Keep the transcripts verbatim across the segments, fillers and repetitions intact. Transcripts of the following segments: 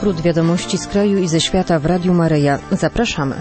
skrót wiadomości z kraju i ze świata w Radiu Maryja. Zapraszamy.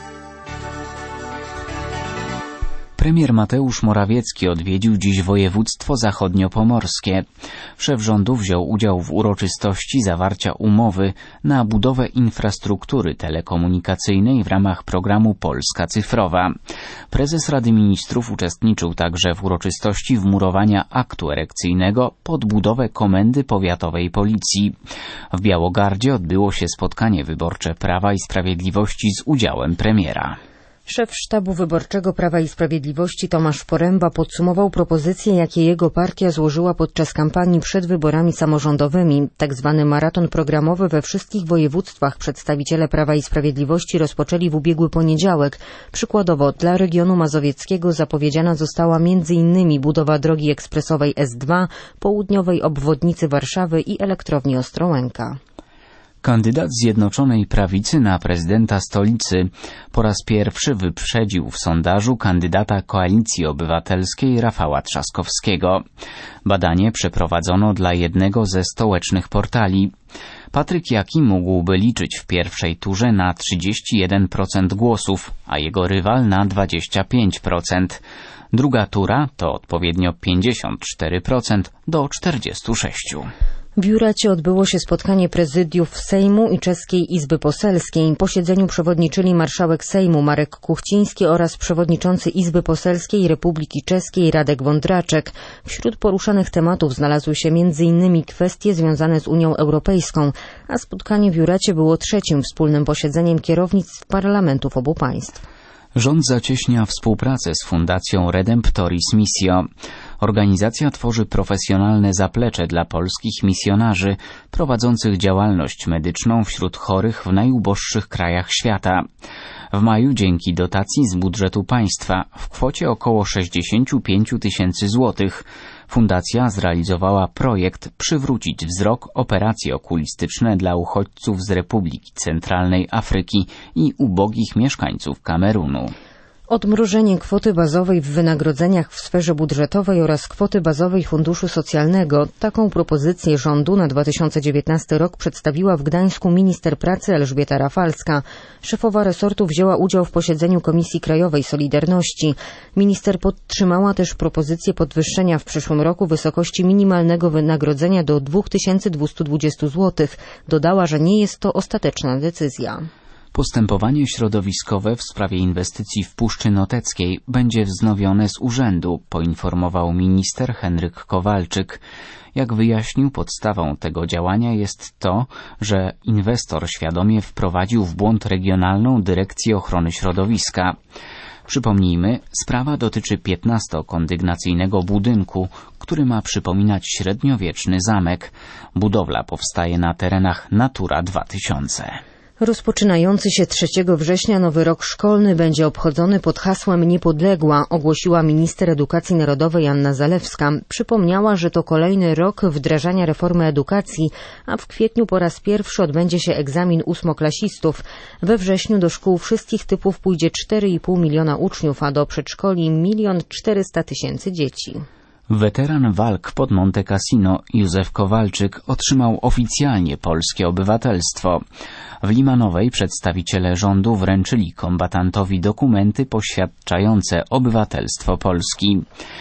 Premier Mateusz Morawiecki odwiedził dziś województwo zachodniopomorskie. Szef rządu wziął udział w uroczystości zawarcia umowy na budowę infrastruktury telekomunikacyjnej w ramach programu Polska Cyfrowa. Prezes Rady Ministrów uczestniczył także w uroczystości wmurowania aktu erekcyjnego pod budowę Komendy Powiatowej Policji. W Białogardzie odbyło się spotkanie wyborcze Prawa i Sprawiedliwości z udziałem premiera. Szef Sztabu Wyborczego Prawa i Sprawiedliwości Tomasz Poręba podsumował propozycje, jakie jego partia złożyła podczas kampanii przed wyborami samorządowymi. Tak zwany maraton programowy we wszystkich województwach przedstawiciele Prawa i Sprawiedliwości rozpoczęli w ubiegły poniedziałek. Przykładowo dla regionu mazowieckiego zapowiedziana została między innymi budowa drogi ekspresowej S dwa, południowej obwodnicy Warszawy i elektrowni Ostrołęka. Kandydat Zjednoczonej Prawicy na prezydenta stolicy po raz pierwszy wyprzedził w sondażu kandydata Koalicji Obywatelskiej Rafała Trzaskowskiego. Badanie przeprowadzono dla jednego ze stołecznych portali. Patryk Jaki mógłby liczyć w pierwszej turze na trzydzieści jeden procent głosów, a jego rywal na dwadzieścia pięć procent. Druga tura to odpowiednio pięćdziesiąt cztery procent do czterdzieści sześć procent. W Juracie odbyło się spotkanie prezydiów Sejmu i Czeskiej Izby Poselskiej. Posiedzeniu przewodniczyli marszałek Sejmu Marek Kuchciński oraz przewodniczący Izby Poselskiej Republiki Czeskiej Radek Wądraczek. Wśród poruszanych tematów znalazły się między innymi kwestie związane z Unią Europejską, a spotkanie w Juracie było trzecim wspólnym posiedzeniem kierownictw parlamentów obu państw. Rząd zacieśnia współpracę z Fundacją Redemptoris Missio. Organizacja tworzy profesjonalne zaplecze dla polskich misjonarzy prowadzących działalność medyczną wśród chorych w najuboższych krajach świata. W maju dzięki dotacji z budżetu państwa w kwocie około sześćdziesiąt pięć tysięcy złotych fundacja zrealizowała projekt Przywrócić wzrok, operacje okulistyczne dla uchodźców z Republiki Centralnej Afryki i ubogich mieszkańców Kamerunu. Odmrożenie kwoty bazowej w wynagrodzeniach w sferze budżetowej oraz kwoty bazowej Funduszu Socjalnego. Taką propozycję rządu na dwa tysiące dziewiętnasty rok przedstawiła w Gdańsku minister pracy Elżbieta Rafalska. Szefowa resortu wzięła udział w posiedzeniu Komisji Krajowej Solidarności. Minister podtrzymała też propozycję podwyższenia w przyszłym roku wysokości minimalnego wynagrodzenia do dwa tysiące dwieście dwadzieścia złotych. Dodała, że nie jest to ostateczna decyzja. Postępowanie środowiskowe w sprawie inwestycji w Puszczy Noteckiej będzie wznowione z urzędu, poinformował minister Henryk Kowalczyk. Jak wyjaśnił, podstawą tego działania jest to, że inwestor świadomie wprowadził w błąd Regionalną Dyrekcję Ochrony Środowiska. Przypomnijmy, sprawa dotyczy piętnastokondygnacyjnego budynku, który ma przypominać średniowieczny zamek. Budowla powstaje na terenach Natura dwa tysiące. Rozpoczynający się trzeciego września nowy rok szkolny będzie obchodzony pod hasłem Niepodległa, ogłosiła minister edukacji narodowej Anna Zalewska. Przypomniała, że to kolejny rok wdrażania reformy edukacji, a w kwietniu po raz pierwszy odbędzie się egzamin ósmoklasistów. We wrześniu do szkół wszystkich typów pójdzie cztery i pół miliona uczniów, a do przedszkoli milion czterysta tysięcy dzieci. Weteran walk pod Monte Cassino Józef Kowalczyk otrzymał oficjalnie polskie obywatelstwo. W Limanowej przedstawiciele rządu wręczyli kombatantowi dokumenty poświadczające obywatelstwo Polski.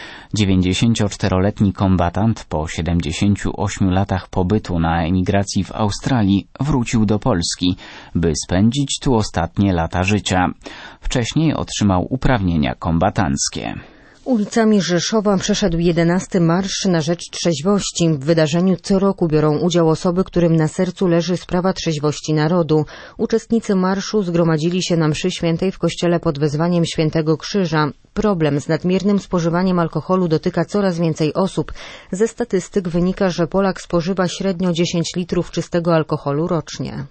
dziewięćdziesięcioczteroletni kombatant po siedemdziesięciu ośmiu latach pobytu na emigracji w Australii wrócił do Polski, by spędzić tu ostatnie lata życia. Wcześniej otrzymał uprawnienia kombatanckie. Ulicami Rzeszowa przeszedł jedenasty Marsz na rzecz trzeźwości. W wydarzeniu co roku biorą udział osoby, którym na sercu leży sprawa trzeźwości narodu. Uczestnicy marszu zgromadzili się na mszy świętej w kościele pod wezwaniem Świętego Krzyża. Problem z nadmiernym spożywaniem alkoholu dotyka coraz więcej osób. Ze statystyk wynika, że Polak spożywa średnio dziesięć litrów czystego alkoholu rocznie.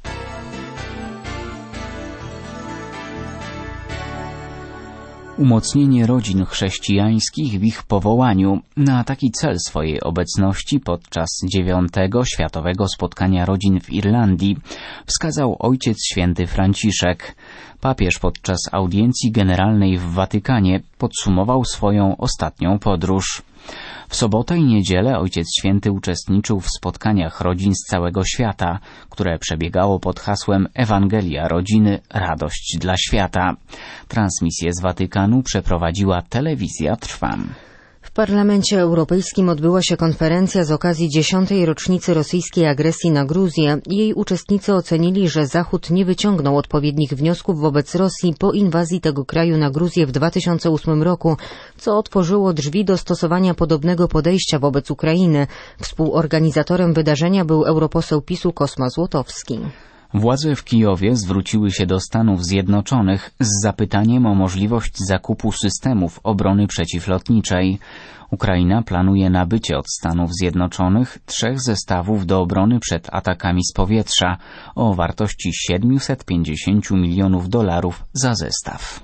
Umocnienie rodzin chrześcijańskich w ich powołaniu. Na taki cel swojej obecności podczas dziewiątego Światowego Spotkania Rodzin w Irlandii wskazał Ojciec Święty Franciszek. Papież podczas audiencji generalnej w Watykanie podsumował swoją ostatnią podróż. W W sobotę i niedzielę Ojciec Święty uczestniczył w spotkaniach rodzin z całego świata, które przebiegało pod hasłem Ewangelia Rodziny – Radość dla świata. Transmisję z Watykanu przeprowadziła Telewizja Trwam. W Parlamencie Europejskim odbyła się konferencja z okazji dziesiątej rocznicy rosyjskiej agresji na Gruzję. Jej uczestnicy ocenili, że Zachód nie wyciągnął odpowiednich wniosków wobec Rosji po inwazji tego kraju na Gruzję w dwa tysiące ósmym roku, co otworzyło drzwi do stosowania podobnego podejścia wobec Ukrainy. Współorganizatorem wydarzenia był europoseł PiSu Kosma Złotowski. Władze w Kijowie zwróciły się do Stanów Zjednoczonych z zapytaniem o możliwość zakupu systemów obrony przeciwlotniczej. Ukraina planuje nabycie od Stanów Zjednoczonych trzech zestawów do obrony przed atakami z powietrza o wartości siedemset pięćdziesiąt milionów dolarów za zestaw.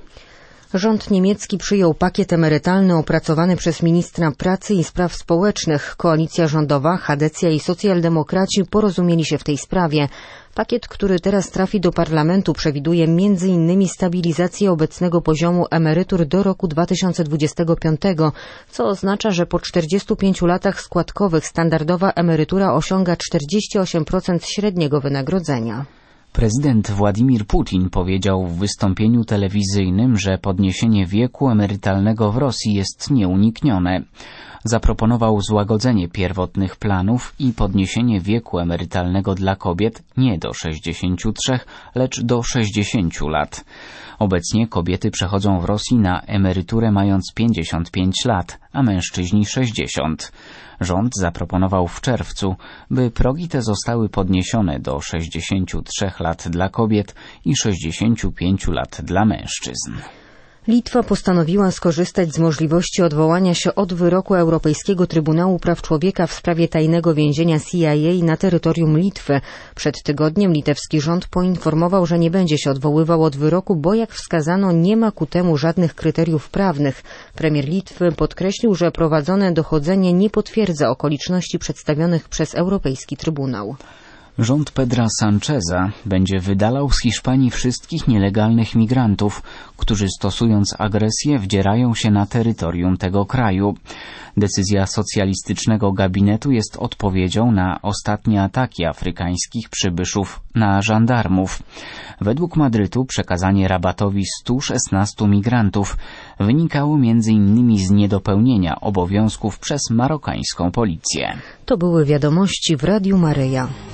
Rząd niemiecki przyjął pakiet emerytalny opracowany przez ministra pracy i spraw społecznych. Koalicja rządowa, Chadecja i socjaldemokraci porozumieli się w tej sprawie. Pakiet, który teraz trafi do parlamentu, przewiduje między innymi stabilizację obecnego poziomu emerytur do roku dwa tysiące dwudziestego piątego, co oznacza, że po czterdziestu pięciu latach składkowych standardowa emerytura osiąga czterdzieści osiem procent średniego wynagrodzenia. Prezydent Władimir Putin powiedział w wystąpieniu telewizyjnym, że podniesienie wieku emerytalnego w Rosji jest nieuniknione. Zaproponował złagodzenie pierwotnych planów i podniesienie wieku emerytalnego dla kobiet nie do sześćdziesięciu trzech, lecz do sześćdziesięciu lat. Obecnie kobiety przechodzą w Rosji na emeryturę mając pięćdziesiąt pięć lat, a mężczyźni sześćdziesiąt. Rząd zaproponował w czerwcu, by progi te zostały podniesione do sześćdziesięciu trzech lat dla kobiet i sześćdziesięciu pięciu lat dla mężczyzn. Litwa postanowiła skorzystać z możliwości odwołania się od wyroku Europejskiego Trybunału Praw Człowieka w sprawie tajnego więzienia C I A na terytorium Litwy. Przed tygodniem litewski rząd poinformował, że nie będzie się odwoływał od wyroku, bo jak wskazano, nie ma ku temu żadnych kryteriów prawnych. Premier Litwy podkreślił, że prowadzone dochodzenie nie potwierdza okoliczności przedstawionych przez Europejski Trybunał. Rząd Pedra Sancheza będzie wydalał z Hiszpanii wszystkich nielegalnych migrantów, którzy stosując agresję wdzierają się na terytorium tego kraju. Decyzja socjalistycznego gabinetu jest odpowiedzią na ostatnie ataki afrykańskich przybyszów na żandarmów. Według Madrytu przekazanie Rabatowi stu szesnastu migrantów wynikało między innymi z niedopełnienia obowiązków przez marokańską policję. To były wiadomości w Radiu Maryja.